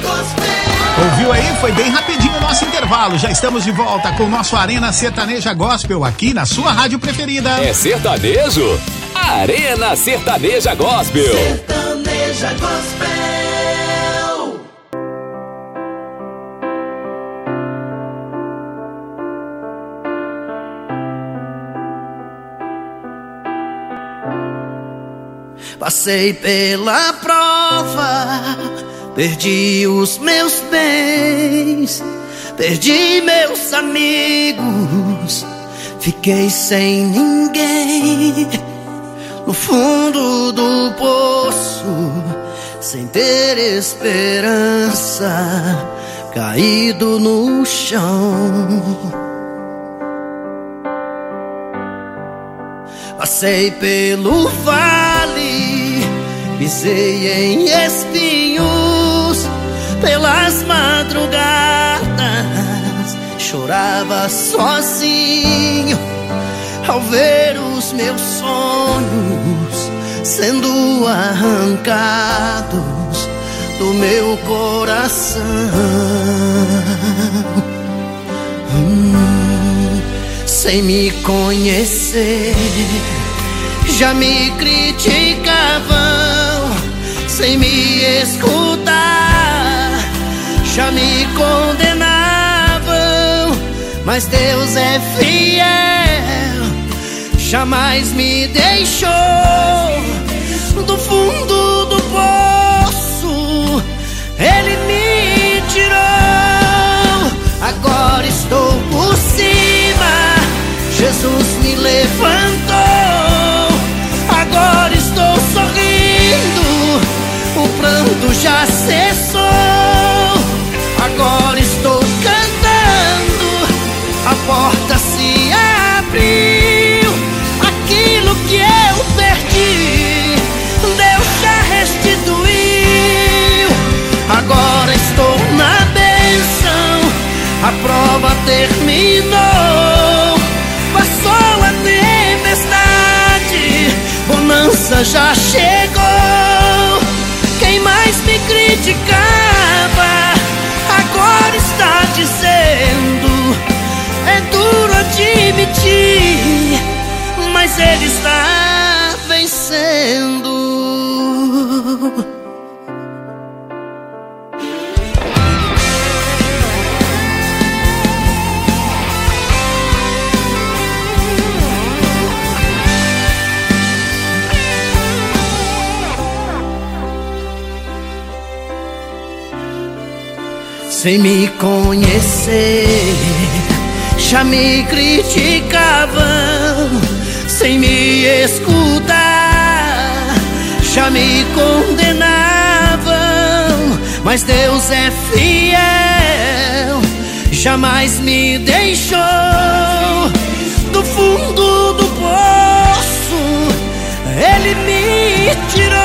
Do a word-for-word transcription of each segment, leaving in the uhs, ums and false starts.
Ouviu aí? Foi bem rapidinho o nosso intervalo. Já estamos de volta com o nosso Arena Sertaneja Gospel aqui na sua rádio preferida. É sertanejo? Arena Sertaneja Gospel. Sertaneja Gospel. Passei pela prova, perdi os meus bens, perdi meus amigos, fiquei sem ninguém. No fundo do poço, sem ter esperança, caído no chão. Passei pelo vale, pisei em espinhos, pelas madrugadas chorava sozinho ao ver os meus sonhos sendo arrancados do meu coração. hum, Sem me conhecer, já me criticavam. Sem me escutar, já me condenavam. Mas Deus é fiel, jamais me deixou. Do fundo do poço Ele me tirou. Agora estou por cima, Jesus me levantou. Agora estou sorrindo, o pranto já cessou. Agora estou cantando, a porta se abriu. Aquilo que eu perdi, Deus já restituiu. Agora estou na bênção, a prova terminou. Passou a tempestade, bonança já chegou. Quem mais me criticava, agora está dizendo: é duro admitir, mas Ele está vencendo. Sem me conhecer, já me criticavam. Sem me escutar, já me condenavam. Mas Deus é fiel, jamais me deixou. Do fundo do poço Ele me tirou.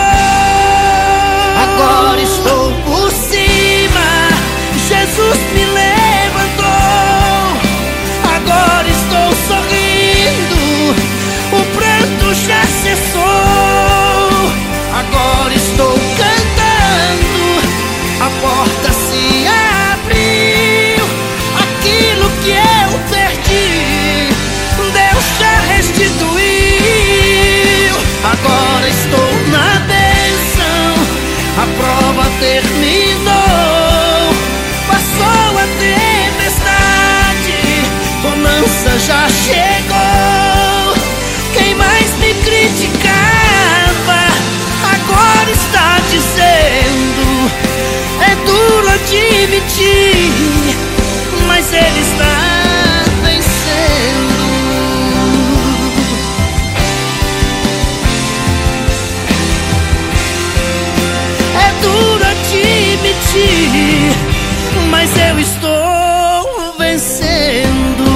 Agora estou por cima, Jesus me levantou. Agora estou sorrindo, o pranto já cessou. Agora estou cantando, a porta se abriu. Aquilo que eu perdi, Deus já restituiu. Agora estou na bênção, a prova terminou. Passou a tempestade, bonança já chegou. Quem mais me criticava, agora está dizendo: é duro admitir, mas Ele está vencendo. É duro admitir, mas eu estou vencendo.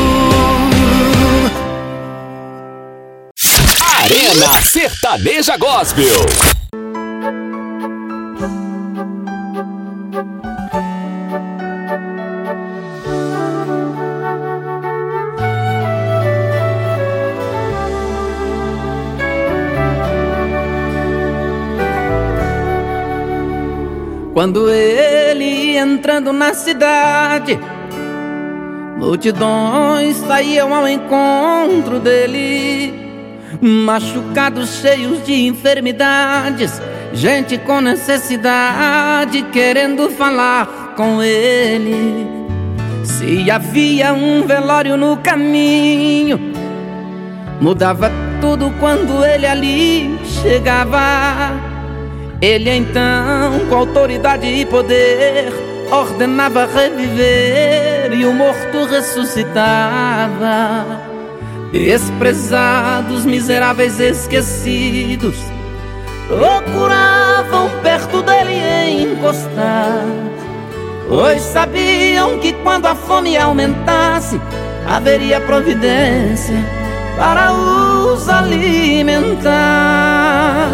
Arena Sertaneja Gospel. Quando ele ia entrando na cidade, multidões saíam ao encontro dele, machucados, cheios de enfermidades, gente com necessidade querendo falar com ele. Se havia um velório no caminho, mudava tudo quando ele ali chegava. Ele então, com autoridade e poder, ordenava reviver e o morto ressuscitava. Desprezados, miseráveis, esquecidos, procuravam perto dele encostar, pois sabiam que quando a fome aumentasse, haveria providência para os alimentar.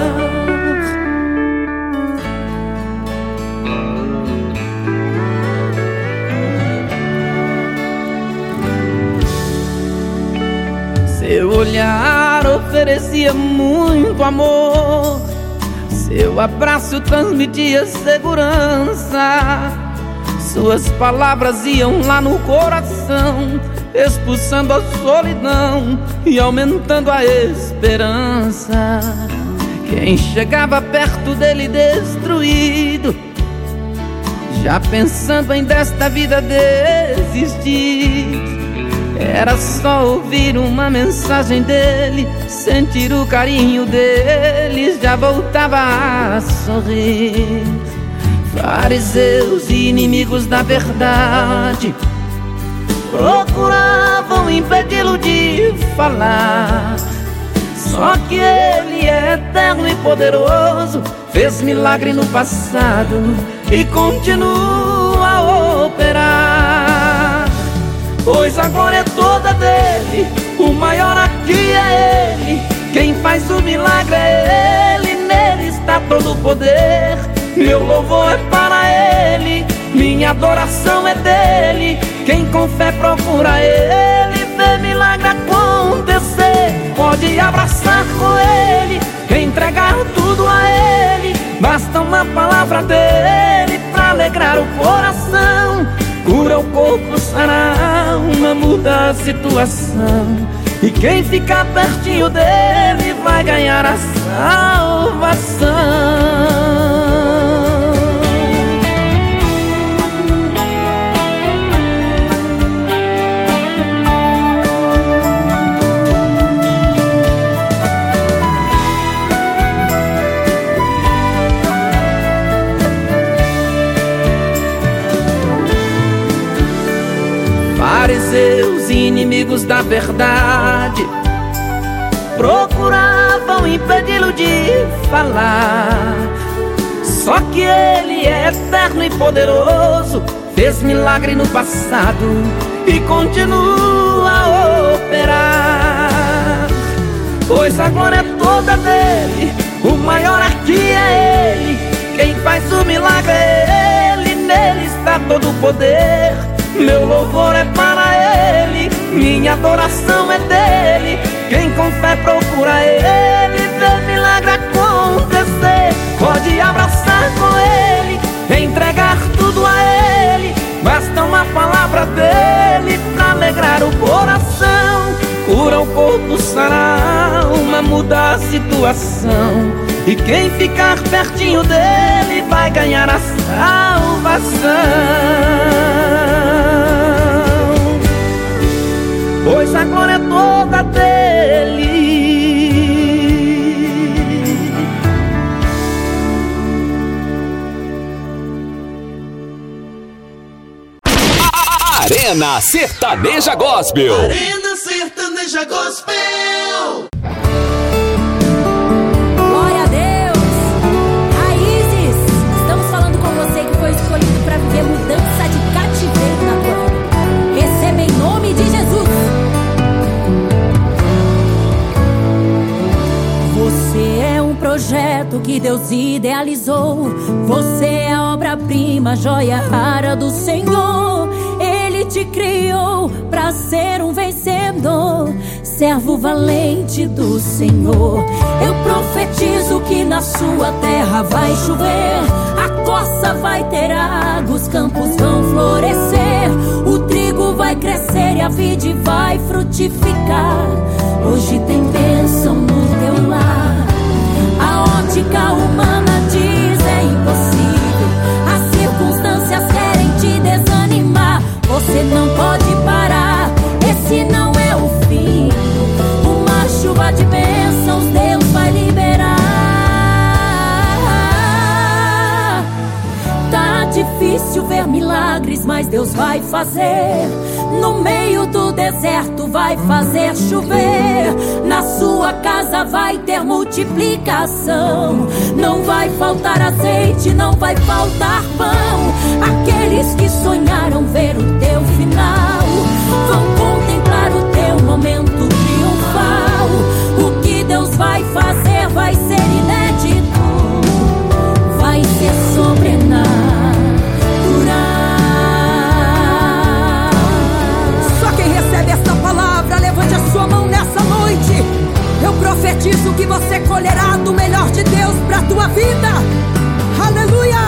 Seu olhar oferecia muito amor, seu abraço transmitia segurança, suas palavras iam lá no coração, expulsando a solidão e aumentando a esperança. Quem chegava perto dele destruído, já pensando em desta vida desistir, era só ouvir uma mensagem dele, sentir o carinho deles, já voltava a sorrir. Fariseus e inimigos da verdade procuravam impedi-lo de falar, só que ele é eterno e poderoso, fez milagre no passado e continua a operar. Pois a glória é toda dele, o maior aqui é ele, quem faz o milagre é ele, nele está todo o poder. Meu louvor é para ele, minha adoração é dele, quem com fé procura ele, vê milagre acontecer. Pode abraçar com ele, entregar tudo a ele, basta uma palavra dele pra alegrar o coração. Cura o corpo, sara a alma, muda a situação, e quem ficar pertinho dele vai ganhar a salvação. Fariseus e inimigos da verdade procuravam impedi-lo de falar, só que ele é eterno e poderoso, fez milagre no passado e continua a operar. Pois a glória é toda dele, o maior aqui é ele, quem faz o milagre é ele, nele está todo o poder. Meu louvor é para ele, minha adoração é dele, quem com fé procura ele, vê milagre acontecer. Pode abraçar com ele, entregar tudo a ele, basta uma palavra dele pra alegrar o coração. Cura o corpo, sara a alma, muda a situação, e quem ficar pertinho dele vai ganhar a salvação. Pois a glória é toda dele. Arena Sertaneja Gospel. Arena Sertaneja Gospel. Glória a Deus. Raízes, estamos falando com você que foi escolhido para viver mudança de cativeiro na tua vida. Receba em nome de Jesus. Você é um projeto que Deus idealizou. Você é a obra-prima, joia rara do Senhor. Ele te criou pra ser um vencedor. servo valente do Senhor. Eu profetizo que na sua terra vai chover, a coça vai ter água, os campos vão florescer, o trigo vai crescer e a vide vai frutificar. Hoje tem bênção no teu lar. A ótica humana diz é impossível, as circunstâncias querem te desanimar. Você não pode parar, esse não é o fim. Uma chuva de bênçãos Deus vai liberar. Tá difícil ver milagres, mas Deus vai fazer. No meio do deserto vai fazer chover, na sua casa vai ter multiplicação. Não vai faltar azeite, não vai faltar pão. Aqueles que sonharam ver o teu final vão contemplar o teu momento triunfal. O que Deus vai fazer vai ser inédito, vai ser sobrenatural. Essa palavra, levante a sua mão nessa noite. Eu profetizo que você colherá do melhor de Deus para a tua vida. Aleluia!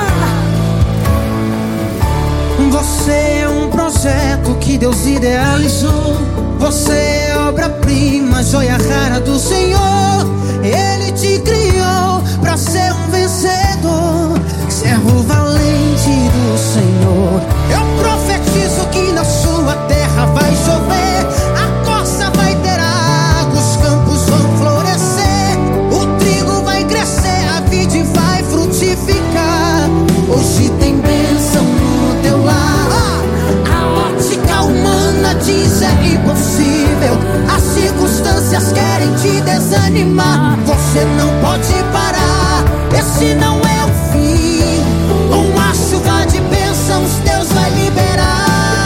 Você é um projeto que Deus idealizou. Você é obra-prima, joia rara do Senhor. Ele te criou para ser um vencedor, servo valente do Senhor. Eu profetizo que na sua terra vai chover, a coça vai ter água, os campos vão florescer, o trigo vai crescer, a vide vai frutificar. Hoje tem bênção no teu lar. A ótica humana diz é impossível, as circunstâncias querem te desanimar. Você não pode parar, esse não é o fim. Uma chuva de bênçãos Deus vai liberar.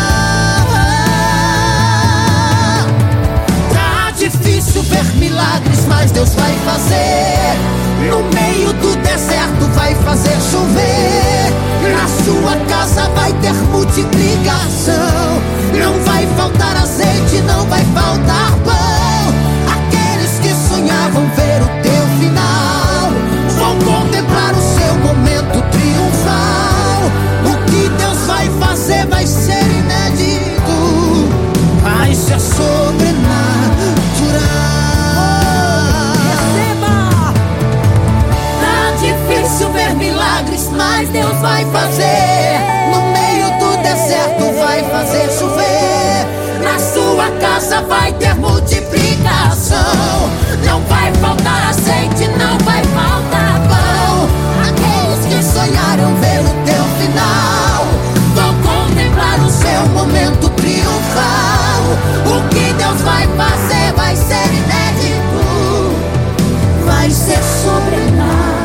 Tá difícil ver milagres, mas Deus vai fazer. No meio do deserto vai fazer chover, na sua casa vai ter multiplicação. Não vai faltar azeite, não vai faltar pão. Aqueles que sonhavam ver o teu final vão contemplar o seu momento triunfal. O que Deus vai fazer vai ser inédito, vai ser sobrenatural. Receba! Tá difícil ver milagres, mas Deus vai fazer. No meio do deserto vai fazer chover, Na sua casa vai ter multiplicação. Não vai faltar azeite, não vai faltar pão. aqueles que sonharam ver o teu final Vão contemplar o seu seu momento triunfal. O que Deus vai fazer vai ser inédito, Vai ser sobrenatural.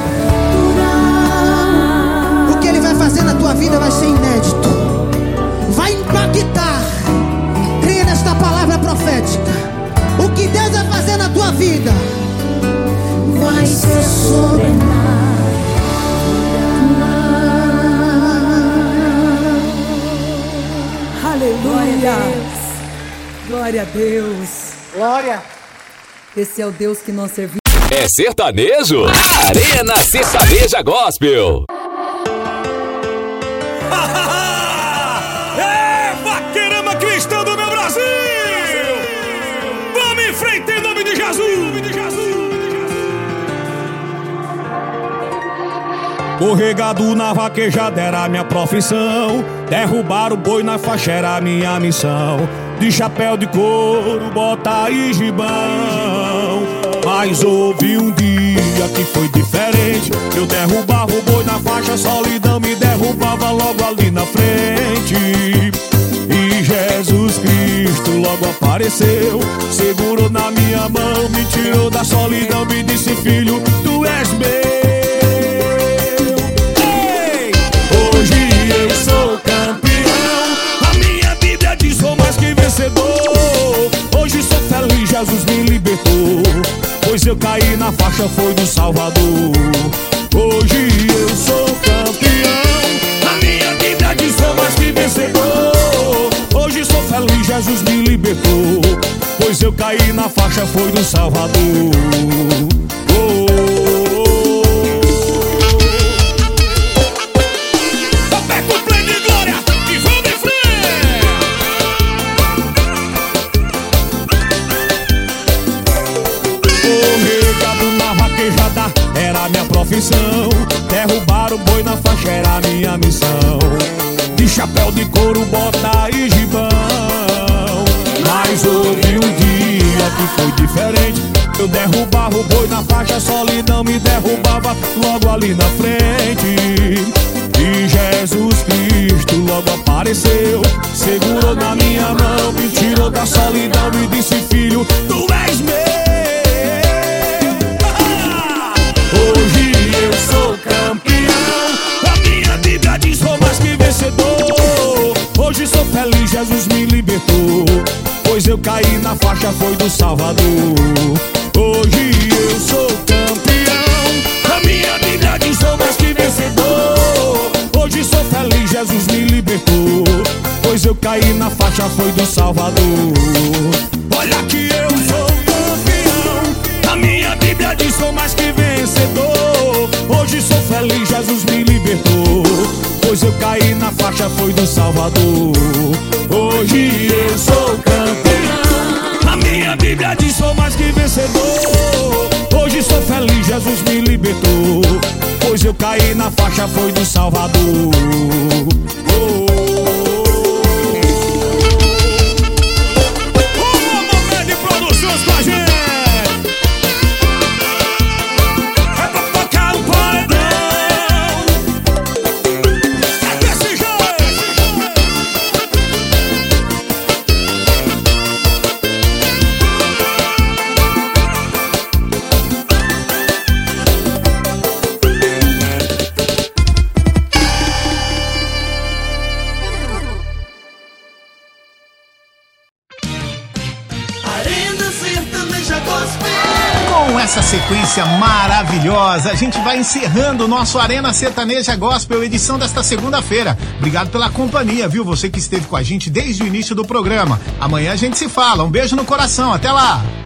O que Ele vai fazer na tua vida vai ser inédito, vai impactar. Creia nesta palavra profética. O que Deus vai fazer na tua vida Vai ser sobrenatural. Aleluia! Glória a Deus! glória. Esse é o Deus que nós servimos. É sertanejo? Arena Sertaneja Gospel. É, vaqueirama cristã do meu Brasil! Vamos em frente em nome de Jesus! Corregado na vaquejada era minha profissão, derrubar o boi na faixa era minha missão. De chapéu de couro, bota e gibão. Mas houve um dia que foi diferente. Eu derrubava o boi na faixa, a solidão me derrubava logo ali na frente. E Jesus Cristo logo apareceu, segurou na minha mão, me tirou da solidão, me disse: filho, tu és meu. Ei! Hoje eu sou campeão, a minha Bíblia diz: sou mais que vencedor. Hoje sou feliz, Jesus me libertou, pois eu caí na faixa, foi do Salvador. Hoje eu sou campeão, a minha Bíblia diz: sou mais que vencedor. Hoje sou feliz, Jesus me libertou, pois eu caí na faixa, foi do Salvador. Oh, oh, oh. Aperta o play de glória e vamos em frente. Corregado na vaquejada era minha profissão, derrubar o boi na faixa era minha missão. De chapéu de couro, bota e gibão. Mas houve um dia que foi diferente. Eu derrubava o boi na faixa, a solidão me derrubava logo ali na frente. E Jesus Cristo logo apareceu, segurou na minha mão, me tirou da solidão e disse: filho, tu és meu. Hoje eu sou campeão, a minha Bíblia diz: sou mais que vencedor. Hoje sou feliz, Jesus me libertou, pois eu caí na faixa, foi do Salvador. Hoje eu sou campeão, a minha Bíblia diz: sou mais que vencedor. Hoje sou feliz, Jesus me libertou, pois eu caí na faixa, foi do Salvador. Olha que eu sou campeão, a minha Bíblia diz: sou mais que vencedor. Hoje sou feliz, Jesus me libertou, pois eu caí na faixa, foi do Salvador. Hoje eu sou campeão, a minha Bíblia diz: sou mais que vencedor. Hoje sou feliz, Jesus me libertou, pois eu caí na faixa, foi do Salvador. Oh, essa sequência maravilhosa, a gente vai encerrando o nosso Arena Sertaneja Gospel, edição desta segunda-feira. Obrigado pela companhia, viu? Você que esteve com a gente desde o início do programa. Amanhã a gente se fala. Um beijo no coração. Até lá!